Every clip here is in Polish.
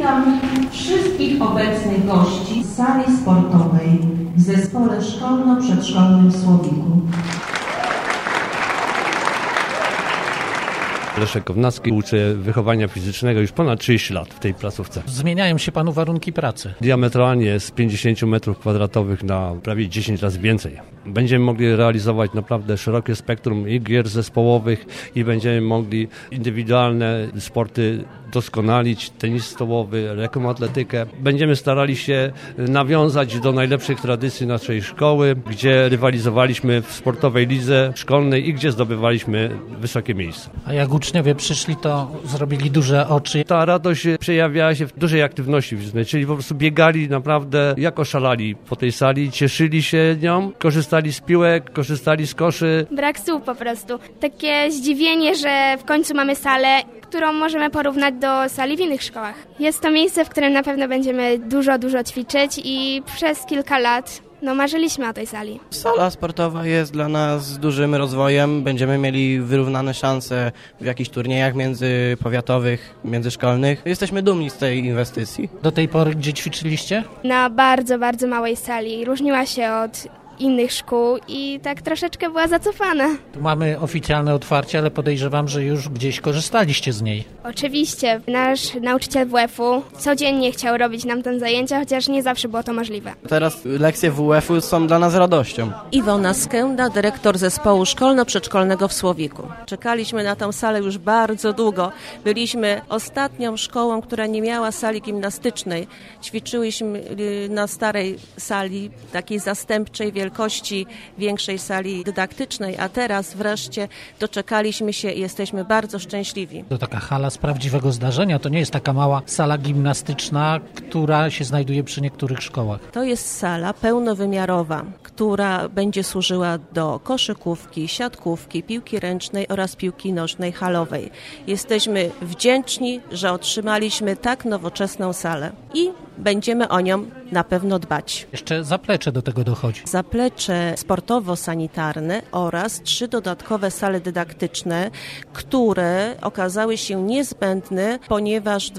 Witam wszystkich obecnych gości z sali sportowej w zespole szkolno-przedszkolnym w Słowiku. Leszek Kownacki, uczę wychowania fizycznego już ponad 30 lat w tej placówce. Zmieniają się panu warunki pracy? Diametralnie z 50 m2 na prawie 10 razy więcej. Będziemy mogli realizować naprawdę szerokie spektrum i gier zespołowych i będziemy mogli indywidualne sporty doskonalić, tenis stołowy, lekką atletykę. Będziemy starali się nawiązać do najlepszych tradycji naszej szkoły, gdzie rywalizowaliśmy w sportowej lidze szkolnej i gdzie zdobywaliśmy wysokie miejsca. A jak uczniowie przyszli, to zrobili duże oczy. Ta radość przejawiała się w dużej aktywności fizycznej, czyli po prostu biegali naprawdę jak oszalali po tej sali, cieszyli się nią, korzystali z piłek, korzystali z koszy. Brak słów po prostu. Takie zdziwienie, że w końcu mamy salę, którą możemy porównać do sali w innych szkołach. Jest to miejsce, w którym na pewno będziemy dużo ćwiczyć i przez kilka lat marzyliśmy o tej sali. Sala sportowa jest dla nas dużym rozwojem. Będziemy mieli wyrównane szanse w jakichś turniejach międzypowiatowych, międzyszkolnych. Jesteśmy dumni z tej inwestycji. Do tej pory gdzie ćwiczyliście? Na bardzo małej sali. Różniła się od innych szkół i tak troszeczkę była zacofana. Tu mamy oficjalne otwarcie, ale podejrzewam, że już gdzieś korzystaliście z niej. Oczywiście. Nasz nauczyciel WF-u codziennie chciał robić nam te zajęcia, chociaż nie zawsze było to możliwe. Teraz lekcje WF-u są dla nas radością. Iwona Skęda, dyrektor zespołu szkolno-przedszkolnego w Słowiku. Czekaliśmy na tę salę już bardzo długo. Byliśmy ostatnią szkołą, która nie miała sali gimnastycznej. Ćwiczyłyśmy na starej sali, takiej zastępczej wielkości większej sali dydaktycznej, a teraz wreszcie doczekaliśmy się i jesteśmy bardzo szczęśliwi. To taka hala z prawdziwego zdarzenia, to nie jest taka mała sala gimnastyczna, która się znajduje przy niektórych szkołach. To jest sala pełnowymiarowa, która będzie służyła do koszykówki, siatkówki, piłki ręcznej oraz piłki nożnej halowej. Jesteśmy wdzięczni, że otrzymaliśmy tak nowoczesną salę i będziemy o nią na pewno dbać. Jeszcze zaplecze do tego dochodzi. Zaplecze sportowo-sanitarne oraz 3 dodatkowe sale dydaktyczne, które okazały się niezbędne, ponieważ w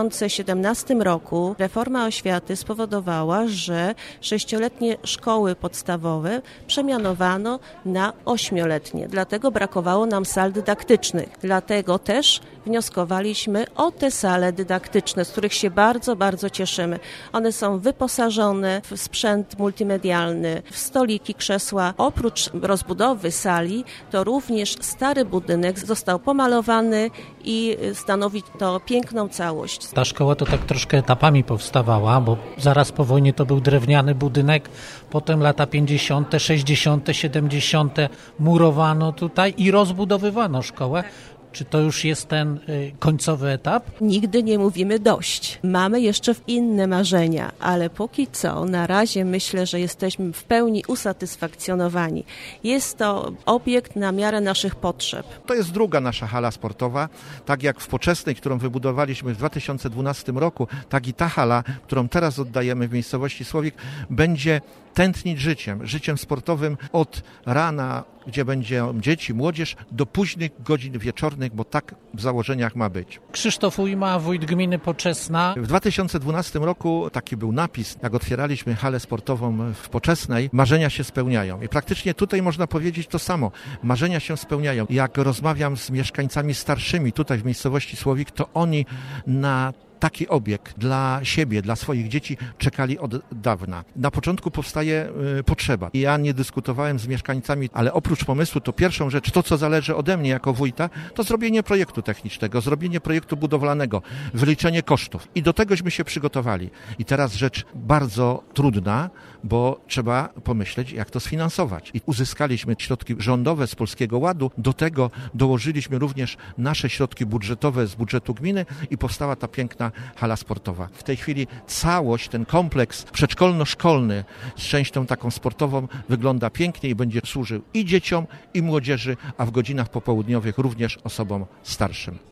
2017 roku reforma oświaty spowodowała, że 6-letnie szkoły podstawowe przemianowano na 8-letnie. Dlatego brakowało nam sal dydaktycznych. Dlatego też wnioskowaliśmy o te sale dydaktyczne, z których się bardzo cieszymy. One są wyposażone w sprzęt multimedialny, w stoliki, krzesła. Oprócz rozbudowy sali, to również stary budynek został pomalowany i stanowi to piękną całość. Ta szkoła to tak troszkę etapami powstawała, bo zaraz po wojnie to był drewniany budynek, potem lata 50., 60., 70. murowano tutaj i rozbudowywano szkołę. Czy to już jest ten końcowy etap? Nigdy nie mówimy dość. Mamy jeszcze inne marzenia, ale póki co na razie myślę, że jesteśmy w pełni usatysfakcjonowani. Jest to obiekt na miarę naszych potrzeb. To jest druga nasza hala sportowa, tak jak w Poczesnej, którą wybudowaliśmy w 2012 roku, tak i ta hala, którą teraz oddajemy w miejscowości Słowik, będzie tętnić życiem sportowym od rana, gdzie będzie dzieci, młodzież, do późnych godzin wieczornych, bo tak w założeniach ma być. Krzysztof Ujma, wójt gminy Poczesna. W 2012 roku taki był napis, jak otwieraliśmy halę sportową w Poczesnej, marzenia się spełniają. I praktycznie tutaj można powiedzieć to samo. Marzenia się spełniają. Jak rozmawiam z mieszkańcami starszymi tutaj w miejscowości Słowik, to oni na taki obiekt dla siebie, dla swoich dzieci czekali od dawna. Na początku powstaje potrzeba. I ja nie dyskutowałem z mieszkańcami, ale oprócz pomysłu to pierwszą rzecz, to co zależy ode mnie jako wójta, to zrobienie projektu technicznego, zrobienie projektu budowlanego, wyliczenie kosztów. I do tegośmy się przygotowali. I teraz rzecz bardzo trudna, bo trzeba pomyśleć, jak to sfinansować. I uzyskaliśmy środki rządowe z Polskiego Ładu, do tego dołożyliśmy również nasze środki budżetowe z budżetu gminy i powstała ta piękna hala sportowa. W tej chwili całość, ten kompleks przedszkolno-szkolny z częścią taką sportową wygląda pięknie i będzie służył i dzieciom, i młodzieży, a w godzinach popołudniowych również osobom starszym.